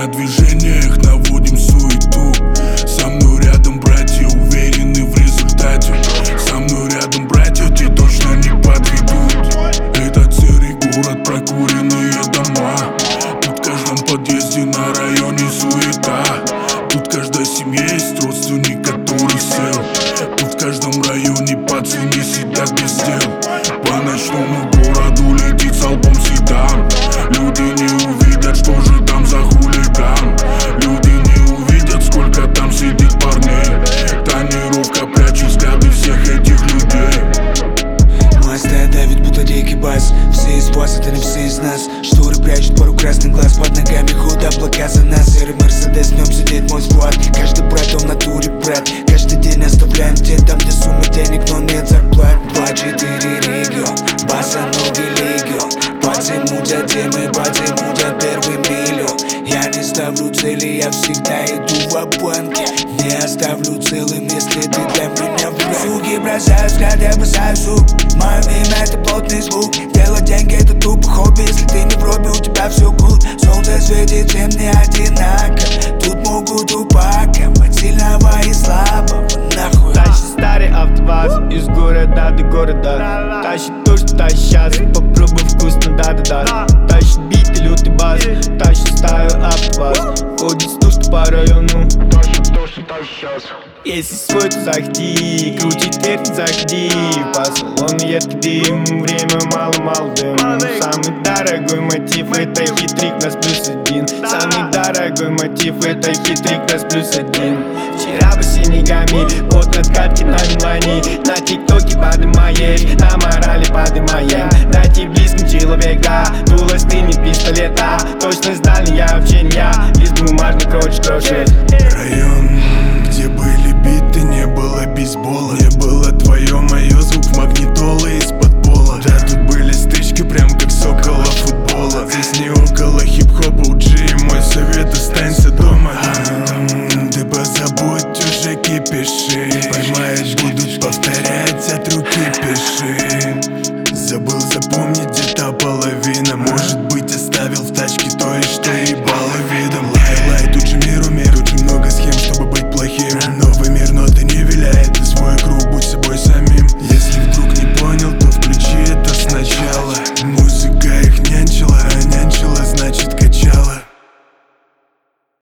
движениях наводим суету. Со мной рядом братья, уверены в результате. Со мной рядом братья, те точно не подведут. Этот серый город, прокуренные дома. Тут в каждом подъезде на районе суета. Тут в каждой семье есть родственник, который сел. Тут в каждом районе пацаны сидят без дел. По ночному городу летит столбом седан. Люди не увидят, что же там за хулиган. Люди не увидят, сколько там сидит парней. Тонировка прячет взгляды всех этих людей. Моста давит, будто дикий бас. Все из вас, это не все из нас. Шторы прячут пару красных глаз. Под ногами ход облака за нас. Серый Мерседес, в нем сидит мой склад. Каждый брат, он в натуре брат. Каждый день оставляем те там, где сумма денег, но нет зарплат. 2-4 регион, босоногий легион. Подзимут за темы, подзимут за первый миллион. Я не ставлю цели, я всегда иду в обманке. Не оставлю целым, если ты для меня враг. Суки бросают взгляд, я бросаю сук. Мое имя это плотный звук. Делать деньги это тупо хобби. Если ты не в робе, у тебя все good. Солнце светит всем не одинаково. Тут могут упаковать сильного и слабого нахуй. Тащит старый автоваз из города до города. Тащит то, что тащит сейчас. Попробуй вкусно, да-да-да. Тащит бит и лютый бас. Тащит стаю автоваз. Ходит стуж по району. Тащит то, что тащит сейчас. Если свой, то заходи. Крутить дверь, не заходи. По салону едкий дым. Время мало-мало дым. Самый дорогой мотив это хитрик нас +1. Самый дорогой мотив это хитрик нас +1. Вчера по снегами, под откатки на мелани. На тиктоке подымаешь, на морали подымаем. Дайте близким человека, дуло стынет пистолета. Точность дальняя общения, лист бумажный крошит. Район, где были биты, не было бейсбола. Не было твое, мое, звук магнитолы из-под пола. Да, тут были стычки, прям как с около футбола. Здесь не около хип-хопа,